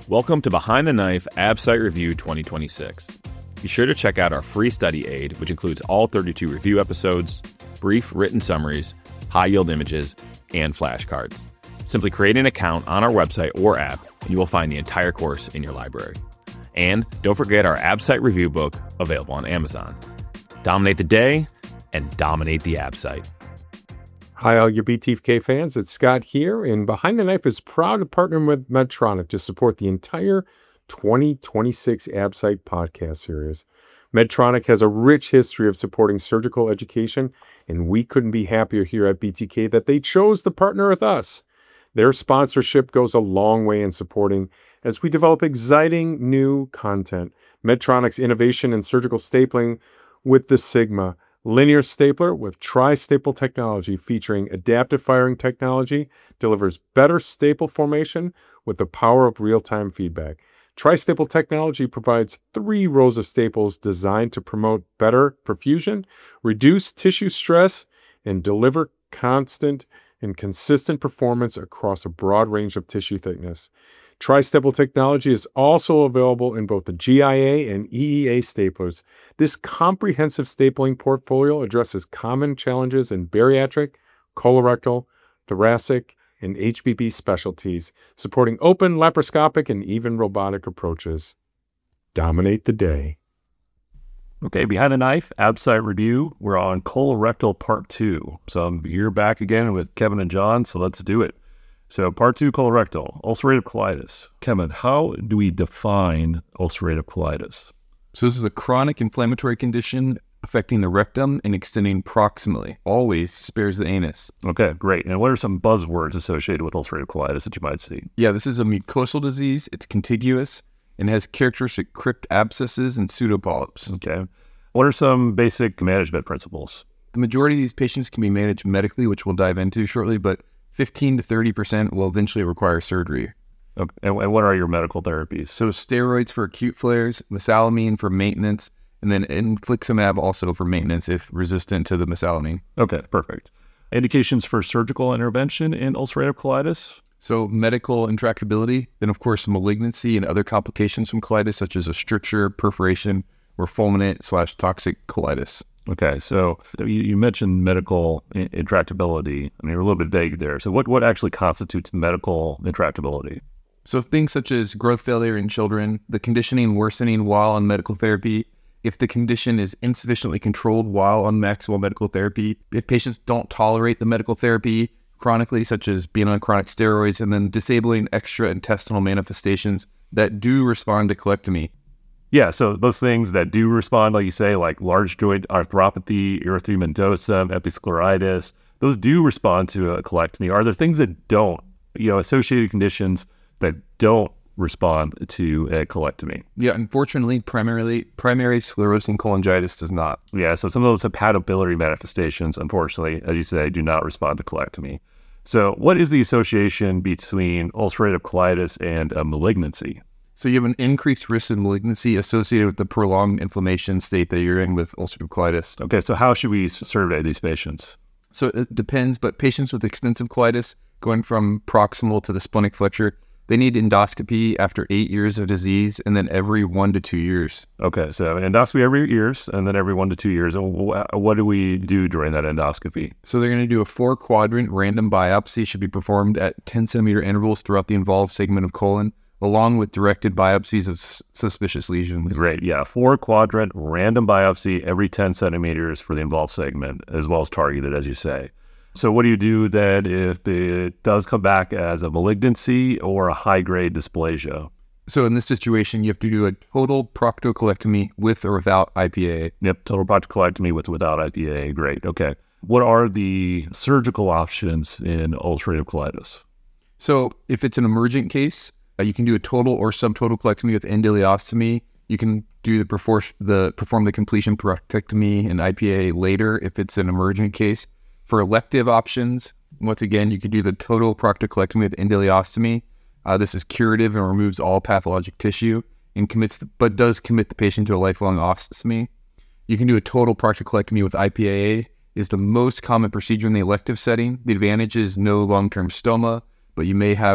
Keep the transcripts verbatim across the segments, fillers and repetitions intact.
Welcome to Behind the Knife AbSite Review twenty twenty-six. Be sure to check out our free study aid, which includes all thirty-two review episodes, brief written summaries, high-yield images, and flashcards. Simply create an account on our website or app, and you will find the entire course in your library. And don't forget our AbSite Review book, available on Amazon. Dominate the day and dominate the AbSite. Hi, all your B T F K fans. It's Scott here, and Behind the Knife is proud to partner with Medtronic to support the entire twenty twenty-six AbSite podcast series. Medtronic has a rich history of supporting surgical education, and we couldn't be happier here at B T K that they chose to partner with us. Their sponsorship goes a long way in supporting as we develop exciting new content. Medtronic's innovation in surgical stapling with the Sigma linear stapler with tri-staple technology featuring adaptive firing technology delivers better staple formation with the power of real-time feedback. Tri-staple technology provides three rows of staples designed to promote better perfusion, reduce tissue stress, and deliver constant and consistent performance across a broad range of tissue thickness. Tri-staple technology is also available in both the G I A and E E A staplers. This comprehensive stapling portfolio addresses common challenges in bariatric, colorectal, thoracic, and H B B specialties, supporting open, laparoscopic, and even robotic approaches. Dominate the day. Okay, Behind the Knife, AbSite Review. We're on colorectal part two. So I'm here back again with Kevin and John, so let's do it. So part two, colorectal, ulcerative colitis. Kevin, how do we define ulcerative colitis? So this is a chronic inflammatory condition affecting the rectum and extending proximally, always spares the anus. Okay, great. And what are some buzzwords associated with ulcerative colitis that you might see? Yeah, this is a mucosal disease. It's contiguous and has characteristic crypt abscesses and pseudopolyps. Okay. What are some basic management principles? The majority of these patients can be managed medically, which we'll dive into shortly, but fifteen to thirty percent will eventually require surgery. Okay. And what are your medical therapies? So steroids for acute flares, mesalamine for maintenance, and then infliximab also for maintenance if resistant to the mesalamine. Okay, perfect. Indications for surgical intervention in ulcerative colitis? So medical intractability, then of course malignancy and other complications from colitis such as a stricture, perforation, or fulminant slash toxic colitis. Okay, so you, you mentioned medical intractability. I mean, you're a little bit vague there. So what, what actually constitutes medical intractability? So things such as growth failure in children, the conditioning worsening while on medical therapy, if the condition is insufficiently controlled while on maximal medical therapy, if patients don't tolerate the medical therapy chronically, such as being on chronic steroids, and then disabling extraintestinal manifestations that do respond to colectomy. Yeah, so those things that do respond, like you say, like large joint arthropathy, erythematosa, episcleritis, those do respond to a colectomy. Are there things that don't, you know, associated conditions that don't respond to a colectomy? Yeah, unfortunately, primarily, primary sclerosing cholangitis does not. Yeah, so some of those hepatobiliary manifestations, unfortunately, as you say, do not respond to colectomy. So what is the association between ulcerative colitis and a malignancy? So you have an increased risk of malignancy associated with the prolonged inflammation state that you're in with ulcerative colitis. Okay, so how should we survey these patients? So it depends, but patients with extensive colitis, going from proximal to the splenic flexure, they need endoscopy after eight years of disease and then every one to two years. Okay, so endoscopy every eight years and then every one to two years. And what do we do during that endoscopy? So they're going to do a four-quadrant random biopsy, should be performed at ten centimeter intervals throughout the involved segment of colon, along with directed biopsies of s- suspicious lesions. Great, yeah. Four quadrant random biopsy every ten centimeters for the involved segment, as well as targeted, as you say. So what do you do then if it does come back as a malignancy or a high-grade dysplasia? So in this situation, you have to do a total proctocolectomy with or without I P A. Yep, total proctocolectomy with or without I P A. Great, okay. What are the surgical options in ulcerative colitis? So if it's an emergent case, Uh, you can do a total or subtotal colectomy with endoleostomy. You can do the perform the perform the completion proctectomy and I P A later if it's an emergent case. For elective options, once again, you could do the total proctocolectomy with endoleostomy. Uh, this is curative and removes all pathologic tissue and commits, the, but does commit the patient to a lifelong ostomy. You can do a total proctocolectomy with I P A. Is the most common procedure in the elective setting. The advantage is no long-term stoma, but you may have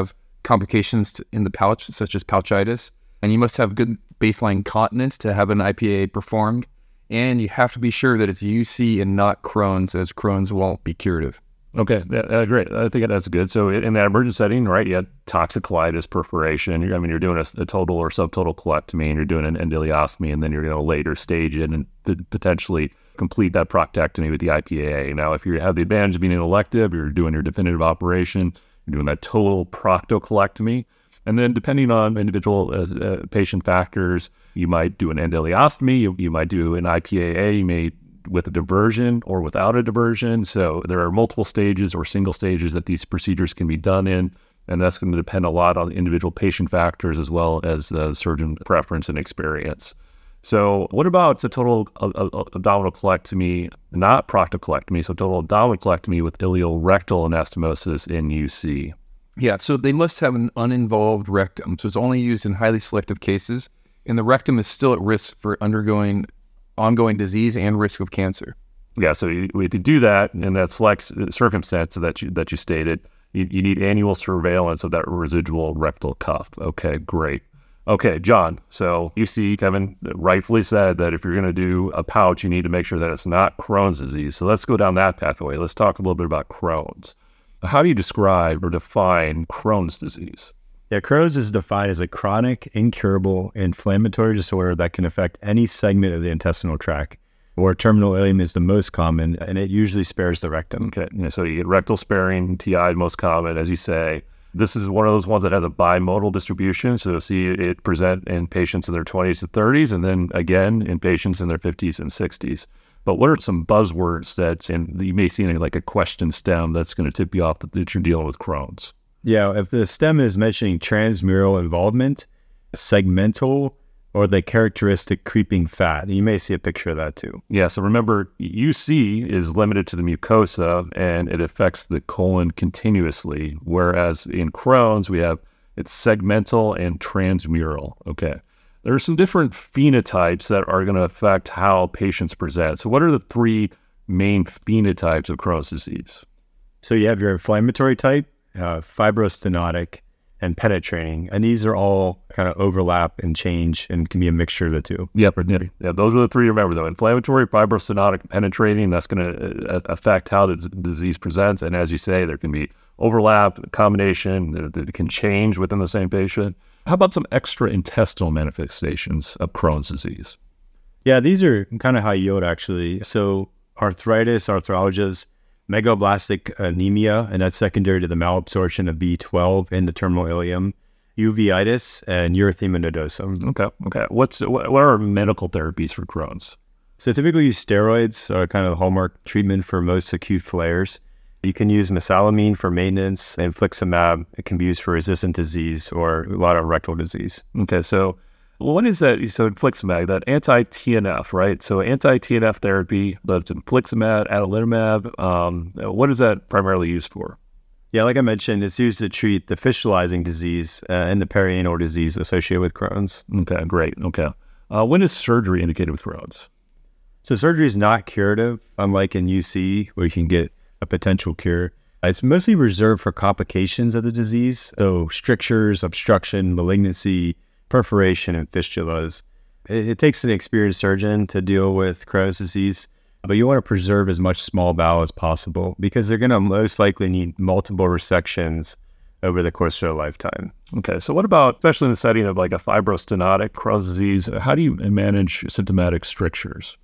complications in the pouch, such as pouchitis. And you must have good baseline continence to have an I P A performed. And you have to be sure that it's U C and not Crohn's, as Crohn's won't be curative. Okay, uh, great. I think that's good. So in that emergent setting, right, you had toxic colitis, perforation. You're, I mean, you're doing a, a total or subtotal colectomy, and you're doing an endoleostomy, and then you're going to later stage it and p- potentially complete that proctectomy with the I P A A. Now, if you have the advantage of being an elective, you're doing your definitive operation, you're doing that total proctocolectomy. And then depending on individual uh, uh, patient factors, you might do an endoleostomy, you, you might do an I P A A, you may with a diversion or without a diversion. So there are multiple stages or single stages that these procedures can be done in. And that's going to depend a lot on individual patient factors as well as the surgeon preference and experience. So what about the total uh, uh, abdominal colectomy, not proctocolectomy, so total abdominal colectomy with ileorectal anastomosis in U C? Yeah, so they must have an uninvolved rectum. So it's only used in highly selective cases. And the rectum is still at risk for undergoing ongoing disease and risk of cancer. Yeah, so you, we could do that in that select circumstance that you that you stated. You, you need annual surveillance of that residual rectal cuff. Okay, great. Okay, John, so you see Kevin rightfully said that if you're going to do a pouch, you need to make sure that it's not Crohn's disease. So let's go down that pathway. Let's talk a little bit about Crohn's. How do you describe or define Crohn's disease? Yeah, Crohn's is defined as a chronic, incurable, inflammatory disorder that can affect any segment of the intestinal tract, or terminal ileum is the most common, and it usually spares the rectum. Okay, yeah, so you get rectal sparing, T I most common, as you say. This is one of those ones that has a bimodal distribution, so see it present in patients in their twenties to thirties, and then again in patients in their fifties and sixties. But what are some buzzwords that, and you may see like a question stem that's going to tip you off that, that you're dealing with Crohn's? Yeah, if the stem is mentioning transmural involvement, segmental, or the characteristic creeping fat, you may see a picture of that too. Yeah, so remember, U C is limited to the mucosa and it affects the colon continuously, whereas in Crohn's, we have it's segmental and transmural. Okay. There are some different phenotypes that are going to affect how patients present. So what are the three main phenotypes of Crohn's disease? So you have your inflammatory type, uh, fibrostenotic, and penetrating. And these are all kind of overlap and change and can be a mixture of the two. Yep. Yeah, yeah, those are the three to remember, though. Inflammatory, fibrostenotic, penetrating, that's going to affect how the disease presents. And as you say, there can be overlap, combination, that can change within the same patient. How about some extra intestinal manifestations of Crohn's disease? Yeah, these are kind of high yield, actually. So arthritis, arthralgias, megaloblastic anemia, and that's secondary to the malabsorption of B twelve in the terminal ileum, uveitis, and erythema nodosum. Okay, okay. What's what are medical therapies for Crohn's? So typically use steroids, are kind of the hallmark treatment for most acute flares. You can use mesalamine for maintenance, and infliximab, it can be used for resistant disease or a lot of rectal disease. Okay, so what is that? So infliximab, that anti-T N F, right? So anti-T N F therapy, that's infliximab, adalimumab. Um, what is that primarily used for? Yeah, like I mentioned, it's used to treat the fistulizing disease uh, and the perianal disease associated with Crohn's. Okay, great. Okay. Uh, when is surgery indicated with Crohn's? So surgery is not curative, unlike in U C, where you can get a potential cure. It's mostly reserved for complications of the disease, so strictures, obstruction, malignancy, perforation, and fistulas. It, it takes an experienced surgeon to deal with Crohn's disease, but you want to preserve as much small bowel as possible because they're going to most likely need multiple resections over the course of their lifetime. Okay, so what about, especially in the setting of like a fibrostenotic Crohn's disease, how do you manage symptomatic strictures?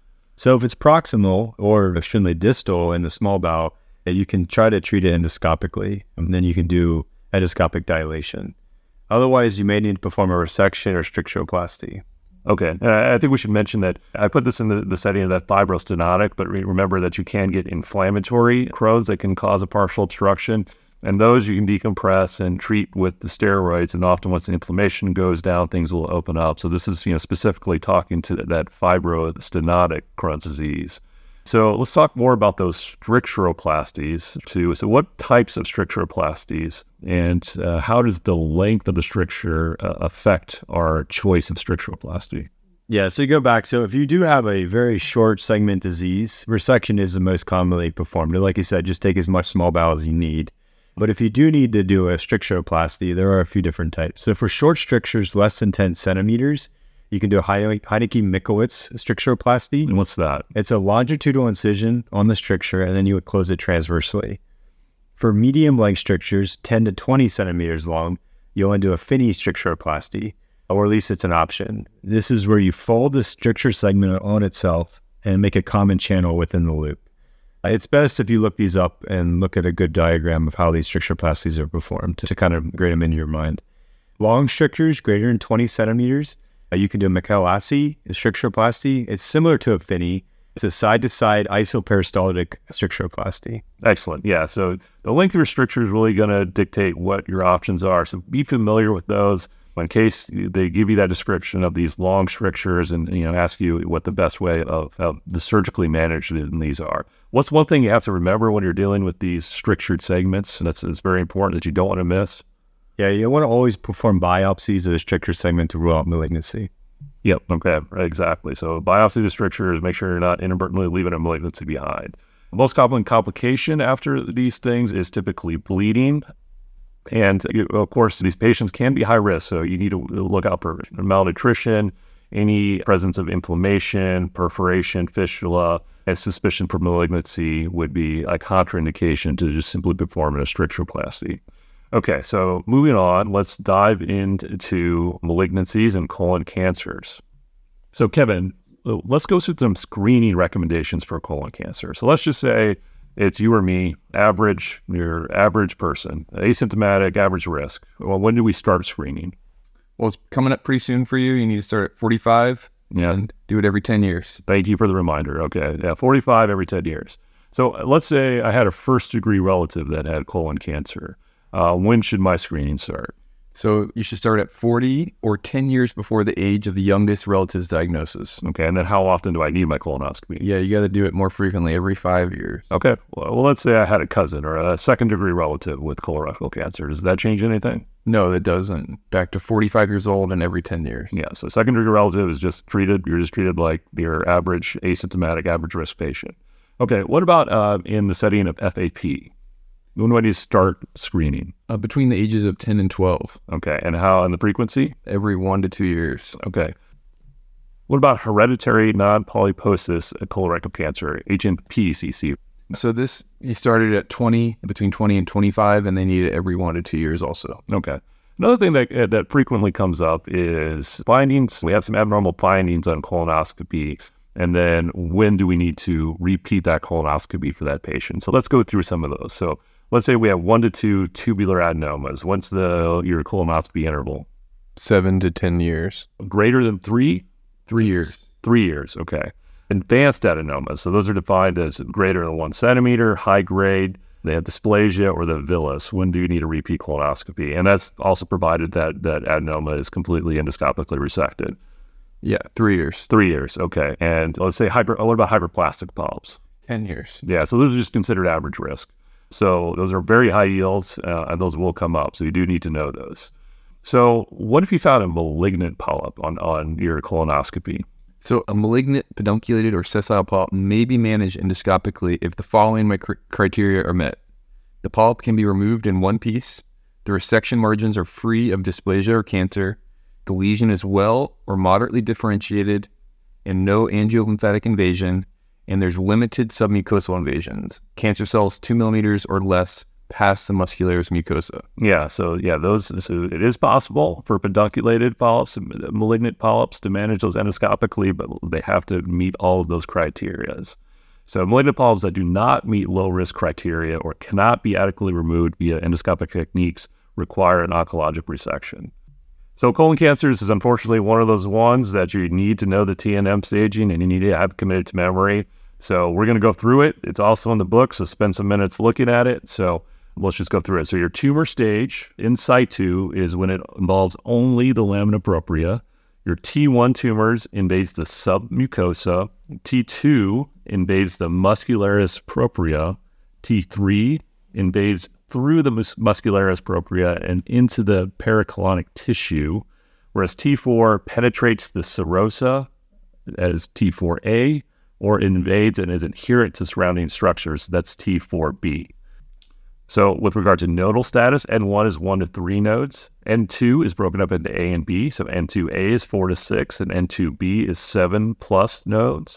So if it's proximal or extremely distal in the small bowel, you can try to treat it endoscopically, and then you can do endoscopic dilation. Otherwise, you may need to perform a resection or stricturoplasty. Okay, uh, I think we should mention that I put this in the, the setting of that fibrostenotic, but re- remember that you can get inflammatory Crohn's that can cause a partial obstruction. And those you can decompress and treat with the steroids. And often once the inflammation goes down, things will open up. So this is, you know, specifically talking to that fibrostenotic Crohn's disease. So let's talk more about those stricturoplasties too. So what types of stricturoplasties and uh, how does the length of the stricture uh, affect our choice of stricturoplasty? Yeah, so you go back. So if you do have a very short segment disease, resection is the most commonly performed. And like you said, just take as much small bowel as you need. But if you do need to do a stricturoplasty, there are a few different types. So for short strictures less than ten centimeters, you can do a Heineke-Mikowitz stricturoplasty. And what's that? It's a longitudinal incision on the stricture, and then you would close it transversely. For medium-length strictures, ten to twenty centimeters long, you want to do a Finney stricturoplasty, or at least it's an option. This is where you fold the stricture segment on itself and make a common channel within the loop. It's best if you look these up and look at a good diagram of how these stricturoplasties are performed to kind of grade them into your mind. Long strictures greater than twenty centimeters, uh, you can do a Michelacci stricturoplasty. It's similar to a Finney. It's a side-to-side isoperistaltic stricturoplasty. Excellent. Yeah. So the length of your stricture is really going to dictate what your options are. So be familiar with those. In case they give you that description of these long strictures and, you know, ask you what the best way of, of the surgically managed these are. What's one thing you have to remember when you're dealing with these strictured segments? And that's, that's very important that you don't want to miss. Yeah, you want to always perform biopsies of the stricture segment to rule out malignancy. Yep. Okay. Right, exactly. So biopsy the strictures, make sure you're not inadvertently leaving a malignancy behind. The most common complication after these things is typically bleeding. And of course, these patients can be high risk. So you need to look out for malnutrition, any presence of inflammation, perforation, fistula, and suspicion for malignancy would be a contraindication to just simply performing a stricturoplasty. Okay, so moving on, let's dive into malignancies and colon cancers. So Kevin, let's go through some screening recommendations for colon cancer. So let's just say it's you or me, average, your average person, asymptomatic, average risk. Well, when do we start screening? Well, it's coming up pretty soon for you. You need to start at forty-five Yeah. and do it every ten years. Thank you for the reminder. Okay, yeah, forty-five every ten years. So let's say I had a first degree relative that had colon cancer. Uh, when should my screening start? So you should start at forty or ten years before the age of the youngest relative's diagnosis. Okay, and then how often do I need my colonoscopy? Yeah, you got to do it more frequently, every five years. Okay, well, well, let's say I had a cousin or a second degree relative with colorectal cancer. Does that change anything? No, that doesn't. Back to forty-five years old and every ten years. Yeah, so second degree relative is just treated, you're just treated like your average asymptomatic, average risk patient. Okay, what about uh, in the setting of F A P? When do I need to start screening? Uh, between the ages of ten and twelve. Okay, and how, and the frequency? Every one to two years. Okay. What about hereditary non-polyposis colorectal cancer, H N P C C? So this, you started at twenty, between twenty and twenty-five, and they need it every one to two years also. Okay. Another thing that uh, that frequently comes up is findings. We have some abnormal findings on colonoscopy. And then when do we need to repeat that colonoscopy for that patient? So let's go through some of those. So let's say we have one to two tubular adenomas. What's the your colonoscopy interval? Seven to ten years. Greater than three? Three years. Three years, okay. Advanced adenomas. So those are defined as greater than one centimeter, high grade. They have dysplasia or the villus. When do you need a repeat colonoscopy? And that's also provided that that adenoma is completely endoscopically resected. Yeah, three years. Three years, okay. And let's say, hyper, what about hyperplastic polyps? Ten years. Yeah, so those are just considered average risk. So those are very high yields, uh, and those will come up. So you do need to know those. So what if you found a malignant polyp on, on your colonoscopy? So a malignant pedunculated or sessile polyp may be managed endoscopically if the following micro- criteria are met. The polyp can be removed in one piece. The resection margins are free of dysplasia or cancer. The lesion is well or moderately differentiated and no angiolymphatic invasion, and there's limited submucosal invasions. Cancer cells two millimeters or less past the muscularis mucosa. Yeah, so yeah, those. So it is possible for pedunculated polyps, malignant polyps, to manage those endoscopically, but they have to meet all of those criteria. So malignant polyps that do not meet low-risk criteria or cannot be adequately removed via endoscopic techniques require an oncologic resection. So colon cancers is unfortunately one of those ones that you need to know the T N M staging and you need to have committed to memory. So we're going to go through it. It's also in the book, so spend some minutes looking at it. So let's just go through it. So your tumor stage in situ is when it involves only the lamina propria. Your T one tumors invades the submucosa. T two invades the muscularis propria. T three invades through the mus- muscularis propria and into the pericolonic tissue, whereas T four penetrates the serosa as T four A, or invades and is adherent to surrounding structures. That's T four B. So with regard to nodal status, N one is one to three nodes. N two is broken up into A and B. So N two A is four to six, and N two B is seven plus nodes.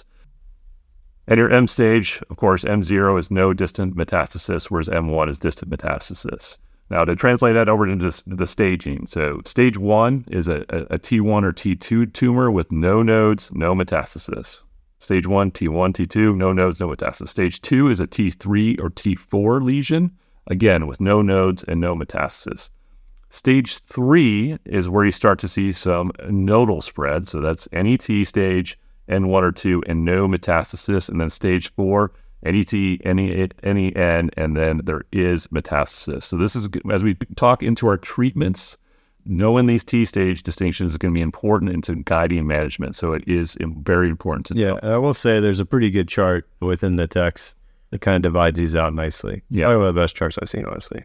And your M stage, of course, M zero is no distant metastasis, whereas M one is distant metastasis. Now, to translate that over into the staging, so stage one is a, a, a T one or T two tumor with no nodes, no metastasis. Stage one, T one, T two, no nodes, no metastasis. Stage two is a T three or T four lesion, again, with no nodes and no metastasis. Stage three is where you start to see some nodal spread. So that's N E T stage, N one or two, and no metastasis. And then stage four, N E T, N E N, and then there is metastasis. So this is, as we talk into our treatments, knowing these T-stage distinctions is going to be important into guiding management. So it is very important to yeah, know. I will say there's a pretty good chart within the text that kind of divides these out nicely. Yeah. Probably one of the best charts I've seen, honestly.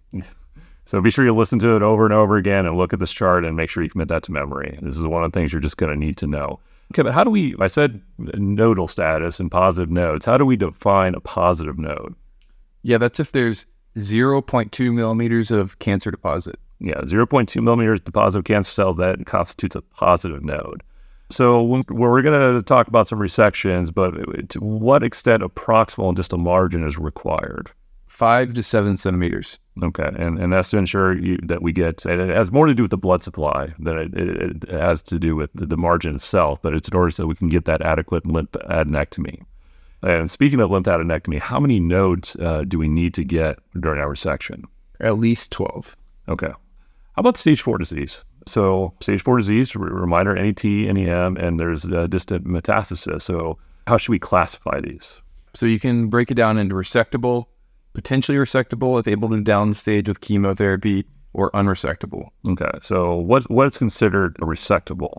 So be sure you listen to it over and over again and look at this chart and make sure you commit that to memory. This is one of the things you're just going to need to know. Okay, but how do we, I said nodal status and positive nodes. How do we define a positive node? Yeah, that's if there's zero point two millimeters of cancer deposit. Yeah, zero point two millimeters deposit of cancer cells, that constitutes a positive node. So when, we're going to talk about some resections, but to what extent a proximal and distal margin is required? Five to seven centimeters. Okay, and, and that's to ensure you, that we get, and it has more to do with the blood supply than it, it, it has to do with the, the margin itself, but it's in order so we can get that adequate lymphadenectomy. And speaking of lymphadenectomy, how many nodes uh, do we need to get during our resection? At least twelve. Okay. How about stage four disease? So stage four disease, reminder, N E T, N E M, and there's uh, distant metastasis. So how should we classify these? So you can break it down into resectable, potentially resectable if able to downstage with chemotherapy, or unresectable. Okay, so what what's considered a resectable?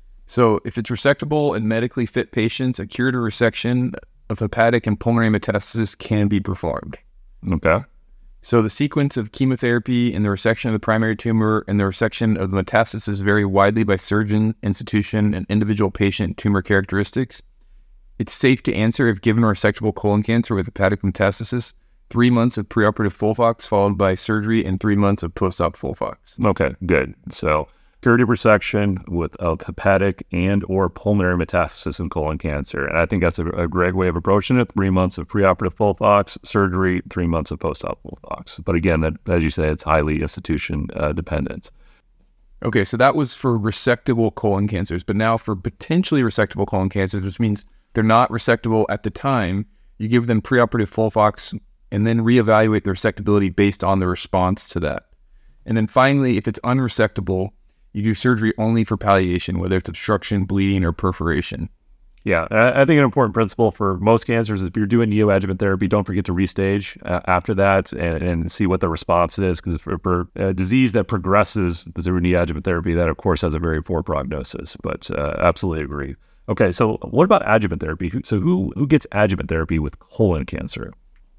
So if it's resectable in medically fit patients, a curative resection of hepatic and pulmonary metastasis can be performed. Okay. So the sequence of chemotherapy and the resection of the primary tumor and the resection of the metastasis vary widely by surgeon, institution, and individual patient tumor characteristics. It's safe to answer if given a resectable colon cancer with hepatic metastasis, three months of preoperative FOLFOX followed by surgery and three months of post-op FOLFOX. Okay, good. So curative resection with of hepatic and or pulmonary metastasis in colon cancer. And I think that's a, a great way of approaching it. Three months of preoperative FOLFOX, surgery, three months of post-op FOLFOX. But again, that, as you say, it's highly institution uh, dependent. Okay, so that was for resectable colon cancers. But now for potentially resectable colon cancers, which means they're not resectable at the time, you give them preoperative FOLFOX and then reevaluate the resectability based on the response to that. And then finally, if it's unresectable, you do surgery only for palliation, whether it's obstruction, bleeding, or perforation. Yeah, I think an important principle for most cancers is if you're doing neoadjuvant therapy, don't forget to restage uh, after that and, and see what the response is. Because for, for a disease that progresses through neoadjuvant therapy, that of course has a very poor prognosis. But uh, absolutely agree. Okay, so what about adjuvant therapy? So who who gets adjuvant therapy with colon cancer?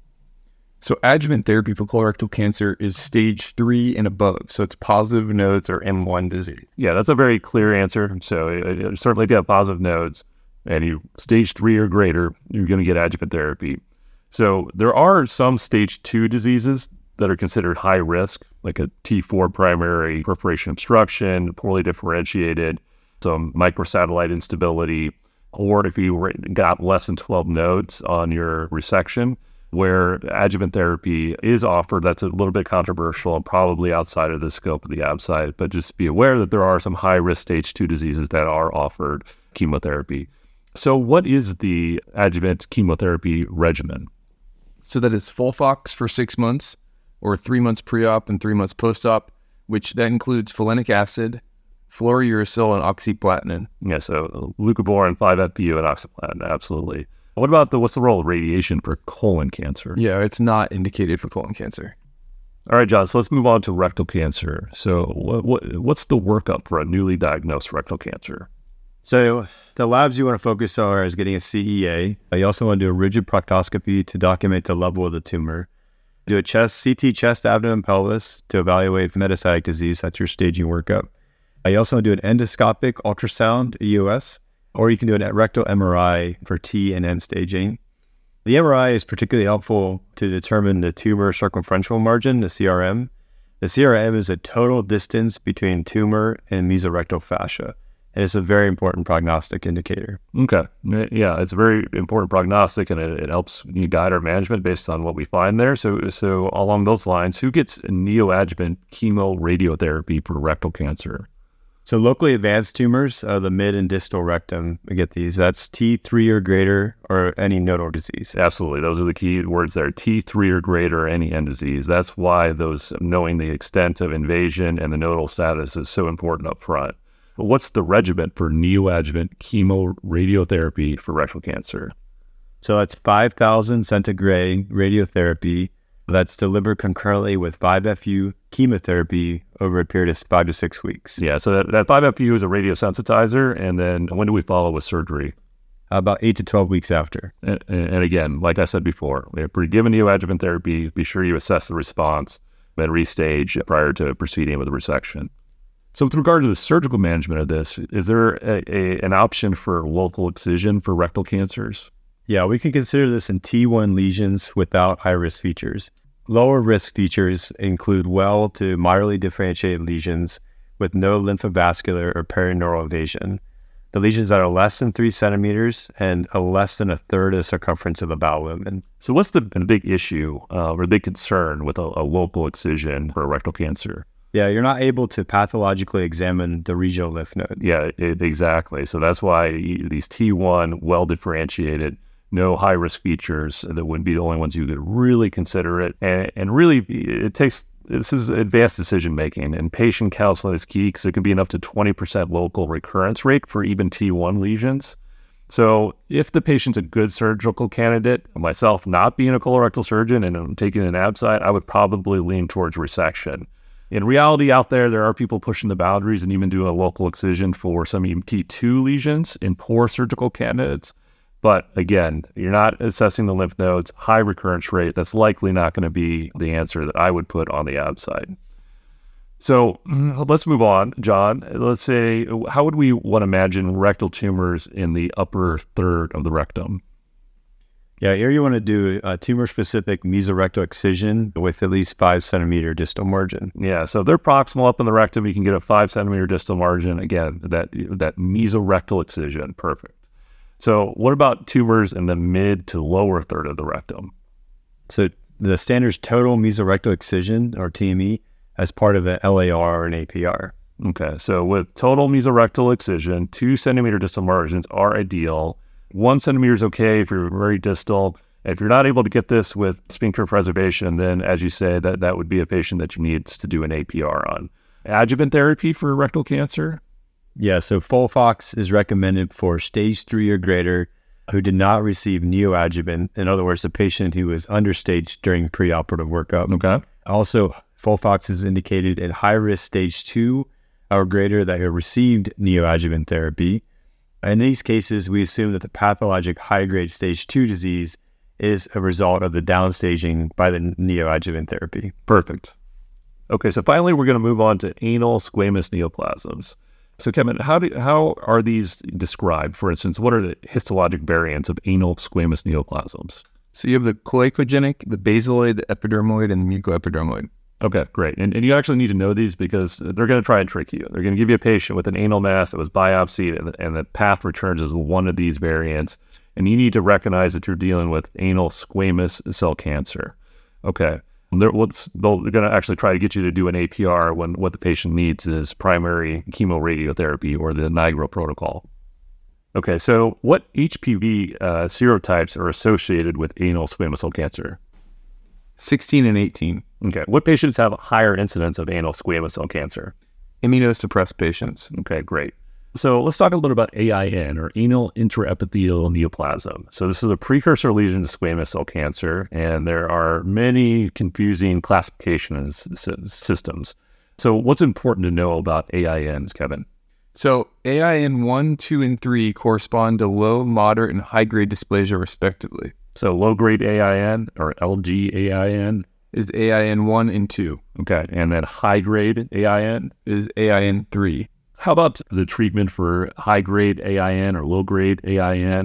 So adjuvant therapy for colorectal cancer is stage three and above. So it's positive nodes or M one disease. Yeah, that's a very clear answer. So it, it, certainly if you have positive nodes and you stage three or greater, you're going to get adjuvant therapy. So there are some stage two diseases that are considered high risk, like a T four primary perforation obstruction, poorly differentiated, some microsatellite instability, or if you got less than twelve nodes on your resection, where adjuvant therapy is offered. That's a little bit controversial and probably outside of the scope of the A B S I, but just be aware that there are some high-risk stage two diseases that are offered chemotherapy. So what is the adjuvant chemotherapy regimen? So that is FOLFOX for six months or three months pre-op and three months post-op, which that includes folinic acid, fluorouracil, and oxyplatin. Yeah, so leucovorin, five F P U, and oxyplatin, absolutely. What about the, what's the role of radiation for colon cancer? Yeah, it's not indicated for colon cancer. All right, John, so let's move on to rectal cancer. So what, what what's the workup for a newly diagnosed rectal cancer? So the labs you want to focus on is getting a C E A. You also want to do a rigid proctoscopy to document the level of the tumor. Do a chest C T chest, abdomen, pelvis to evaluate metastatic disease. That's your staging workup. You also want to do an endoscopic ultrasound, E U S, or you can do a rectal M R I for T and N staging. The M R I is particularly helpful to determine the tumor circumferential margin, the C R M. The C R M is the total distance between tumor and mesorectal fascia, and it's a very important prognostic indicator. Okay. Yeah, it's a very important prognostic, and it, it helps you guide our management based on what we find there. So, so along those lines, who gets neoadjuvant chemoradiotherapy for rectal cancer? So locally advanced tumors, uh, the mid and distal rectum, we get these. That's T three or greater, or any nodal disease. Absolutely. Those are the key words there. T three or greater, any end disease. That's why those knowing the extent of invasion and the nodal status is so important up front. But what's the regimen for neoadjuvant chemoradiotherapy for rectal cancer? So that's five thousand centigrade radiotherapy that's delivered concurrently with five F U chemotherapy over a period of five to six weeks. Yeah, so that, that five F U is a radiosensitizer, and then when do we follow with surgery? About eight to twelve weeks after. And, and again, like I said before, if we're given neoadjuvant therapy, be sure you assess the response, then restage prior to proceeding with resection. So with regard to the surgical management of this, is there a, a, an option for local excision for rectal cancers? Yeah, we can consider this in T one lesions without high-risk features. Lower risk features include well to moderately differentiated lesions with no lymphovascular or perineural invasion. The lesions that are less than three centimeters and a less than a third of the circumference of the bowel lumen. So what's the, the big issue uh, or big concern with a, a local excision for rectal cancer? Yeah, you're not able to pathologically examine the regional lymph node. Yeah, it, exactly. So that's why you, these T one, well-differentiated, no high-risk features, that would be the only ones you could really consider it. And, and really, it takes, this is advanced decision-making, and patient counseling is key because it can be an up to twenty percent local recurrence rate for even T one lesions. So if the patient's a good surgical candidate, myself not being a colorectal surgeon and I'm taking an Absite, I would probably lean towards resection. In reality, out there, there are people pushing the boundaries and even doing a local excision for some T two lesions in poor surgical candidates. But again, you're not assessing the lymph nodes, high recurrence rate. That's likely not going to be the answer that I would put on the Absite. So let's move on, John. Let's say, how would we want to imagine rectal tumors in the upper third of the rectum? Yeah, here you want to do a tumor-specific mesorectal excision with at least five centimeter distal margin. Yeah, so if they're proximal up in the rectum, you can get a five centimeter distal margin. Again, that that mesorectal excision, perfect. So what about tumors in the mid to lower third of the rectum? So the standard's total mesorectal excision, or T M E, as part of an L A R or an A P R. Okay, so with total mesorectal excision, two centimeter distal margins are ideal. One centimeter is okay if you're very distal. If you're not able to get this with sphincter preservation, then as you say, that, that would be a patient that you need to do an A P R on. Adjuvant therapy for rectal cancer? Yeah, so Folfox is recommended for stage three or greater who did not receive neoadjuvant. In other words, a patient who was understaged during preoperative workup. Okay. Also, Folfox is indicated in high-risk stage two or greater that have received neoadjuvant therapy. In these cases, we assume that the pathologic high-grade stage two disease is a result of the downstaging by the neoadjuvant therapy. Perfect. Okay, so finally, we're going to move on to anal squamous neoplasms. So, Kevin, how do how are these described? For instance, what are the histologic variants of anal squamous neoplasms? So you have the cholaecogenic, the basaloid, the epidermoid, and the mucoepidermoid. Okay, great. And, and you actually need to know these because they're going to try and trick you. They're going to give you a patient with an anal mass that was biopsied and, and the path returns as one of these variants. And you need to recognize that you're dealing with anal squamous cell cancer. Okay. They're, what's, they're going to actually try to get you to do an A P R when what the patient needs is primary chemoradiotherapy or the NIGRO protocol. Okay, so what H P V uh, serotypes are associated with anal squamous cell cancer? sixteen and eighteen. Okay, what patients have a higher incidence of anal squamous cell cancer? Immunosuppressed patients. Okay, great. So let's talk a little about A I N, or anal intraepithelial neoplasm. So this is a precursor lesion to squamous cell cancer, and there are many confusing classification systems. So what's important to know about A I Ns, Kevin? So A I N one, two, and three correspond to low, moderate, and high-grade dysplasia, respectively. So low-grade A I N, or L G A I N, is A I N one and two. Okay, and then high-grade A I N is A I N three. How about the treatment for high-grade A I N or low-grade A I N?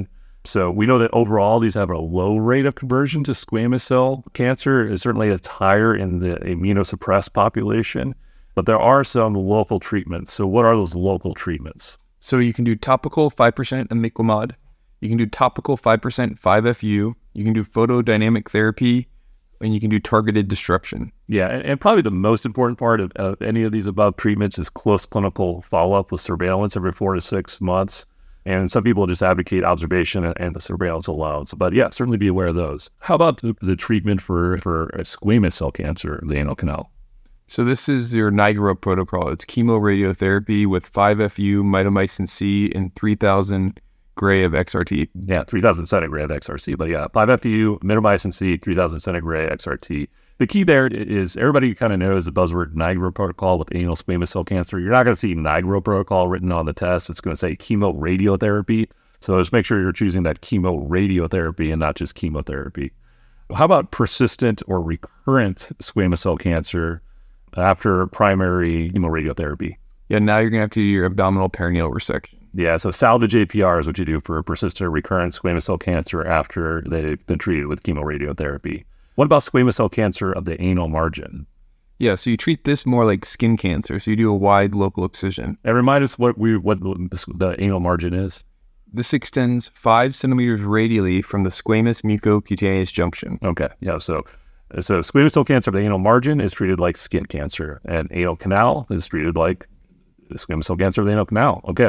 So we know that overall these have a low rate of conversion to squamous cell cancer. Certainly it's higher in the immunosuppressed population, but there are some local treatments. So what are those local treatments? So you can do topical five percent imiquimod. You can do topical five percent five F U. You can do photodynamic therapy, and you can do targeted destruction. Yeah, and, and probably the most important part of, of any of these above treatments is close clinical follow-up with surveillance every four to six months. And some people just advocate observation and, and the surveillance alone. So, but yeah, certainly be aware of those. How about the, the treatment for, for squamous cell cancer of the anal canal? So this is your NIGRO protocol. It's chemoradiotherapy with five F U, mitomycin C, and three thousand gray of X R T. Yeah, three thousand centigrade of X R T. But yeah, five F U, mitomycin C, three thousand centigrade X R T. The key there is everybody kind of knows the buzzword NIGRO protocol with anal squamous cell cancer. You're not going to see NIGRO protocol written on the test. It's going to say chemoradiotherapy. So just make sure you're choosing that chemoradiotherapy and not just chemotherapy. How about persistent or recurrent squamous cell cancer after primary chemoradiotherapy? Yeah, now you're going to have to do your abdominal perineal resection. Yeah, so salvage A P R is what you do for persistent recurrent squamous cell cancer after they've been treated with chemoradiotherapy. What about squamous cell cancer of the anal margin? Yeah, so you treat this more like skin cancer. So you do a wide local excision. And remind us what we what the anal margin is. This extends five centimeters radially from the squamous mucocutaneous junction. Okay, yeah, so so squamous cell cancer of the anal margin is treated like skin cancer, and anal canal is treated like squamous cell cancer of the anal canal. Okay.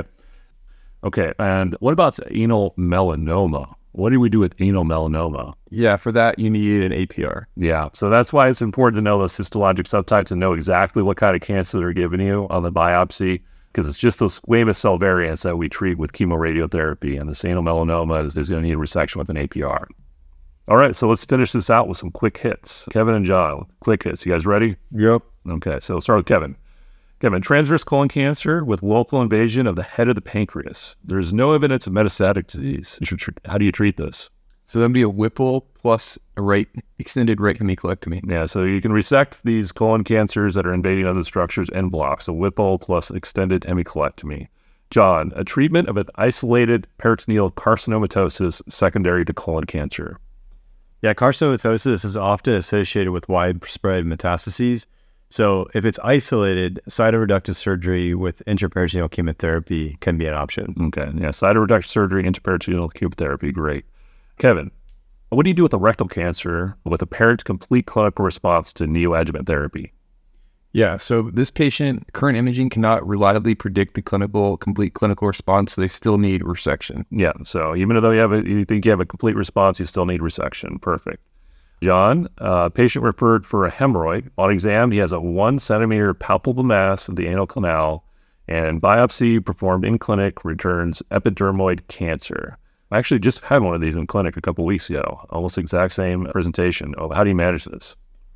Okay, and what about anal melanoma? What do we do with anal melanoma? Yeah, for that, you need an A P R. Yeah, so that's why it's important to know those histologic subtypes and know exactly what kind of cancer they're giving you on the biopsy, because it's just those squamous cell variants that we treat with chemoradiotherapy, and this anal melanoma is, is going to need resection with an A P R. All right, so let's finish this out with some quick hits. Kevin and John, quick hits. You guys ready? Yep. Okay, so let's start with Kevin. Kevin, transverse colon cancer with local invasion of the head of the pancreas. There's no evidence of metastatic disease. How do you treat this? So that'd be a Whipple plus a right extended right hemicolectomy. Yeah, so you can resect these colon cancers that are invading other structures en bloc. So Whipple plus extended hemicolectomy. John, a treatment of an isolated peritoneal carcinomatosis secondary to colon cancer. Yeah, carcinomatosis is often associated with widespread metastases. So if it's isolated, cytoreductive surgery with intraperitoneal chemotherapy can be an option. Okay, yeah, cytoreductive surgery, intraperitoneal chemotherapy, great. Kevin, what do you do with a rectal cancer with apparent complete clinical response to neoadjuvant therapy? Yeah, so this patient, current imaging cannot reliably predict the clinical, complete clinical response, so they still need resection. Yeah, so even though you have a, you think you have a complete response, you still need resection. Perfect. John, uh, patient referred for a hemorrhoid. On exam, he has a one centimeter palpable mass of the anal canal, and biopsy performed in clinic returns epidermoid cancer. I actually just had one of these in clinic a couple weeks ago, almost exact same presentation. Oh, how do you manage this?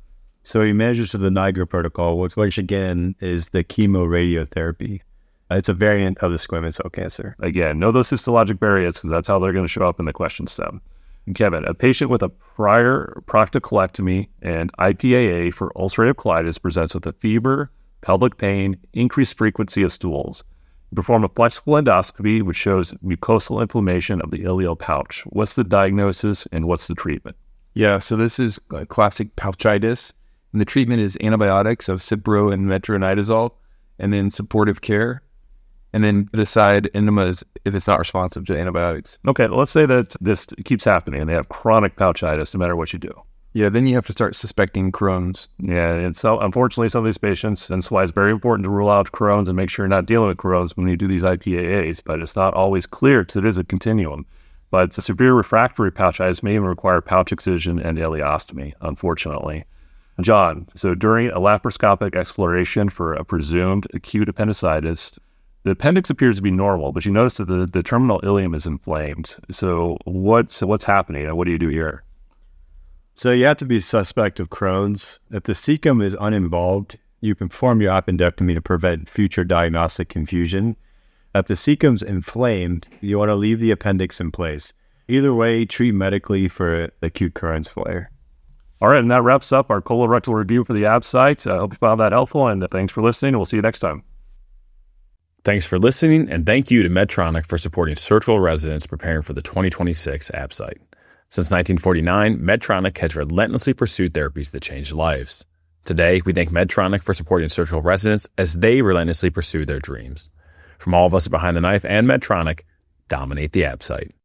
So he measures with the NIGRO protocol, which, which again is the chemoradiotherapy. It's a variant of the squamous cell cancer. Again, know those histologic variants because that's how they're going to show up in the question stem. Kevin, a patient with a prior proctocolectomy and I P A A for ulcerative colitis presents with a fever, pelvic pain, increased frequency of stools. You perform a flexible endoscopy, which shows mucosal inflammation of the ileal pouch. What's the diagnosis and what's the treatment? Yeah, so this is a classic pouchitis, and the treatment is antibiotics of Cipro and metronidazole, and then supportive care, and then decide enemas if it's not responsive to antibiotics. Okay, well, let's say that this keeps happening and they have chronic pouchitis no matter what you do. Yeah, then you have to start suspecting Crohn's. Yeah, and so unfortunately some of these patients, and that's why it's very important to rule out Crohn's and make sure you're not dealing with Crohn's when you do these I P A As, but it's not always clear because it is a continuum. But a severe refractory pouchitis may even require pouch excision and ileostomy, unfortunately. John, so during a laparoscopic exploration for a presumed acute appendicitis, the appendix appears to be normal, but you notice that the, the terminal ileum is inflamed. So what's, what's happening and what do you do here? So you have to be suspect of Crohn's. If the cecum is uninvolved, you can perform your appendectomy to prevent future diagnostic confusion. If the cecum's inflamed, you want to leave the appendix in place. Either way, treat medically for acute Crohn's flare. All right, and that wraps up our colorectal review for the A B S I T. I hope you found that helpful, and thanks for listening. We'll see you next time. Thanks for listening, and thank you to Medtronic for supporting Surgical residents preparing for the twenty twenty-six ABSITE. Since nineteen forty-nine, Medtronic has relentlessly pursued therapies that change lives. Today, we thank Medtronic for supporting Surgical residents as they relentlessly pursue their dreams. From all of us at Behind the Knife and Medtronic, dominate the ABSITE.